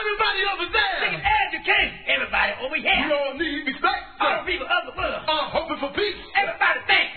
Everybody over there. Look at education. Everybody over here. We all need respect. All the people of the world. Hoping for peace. Everybody think.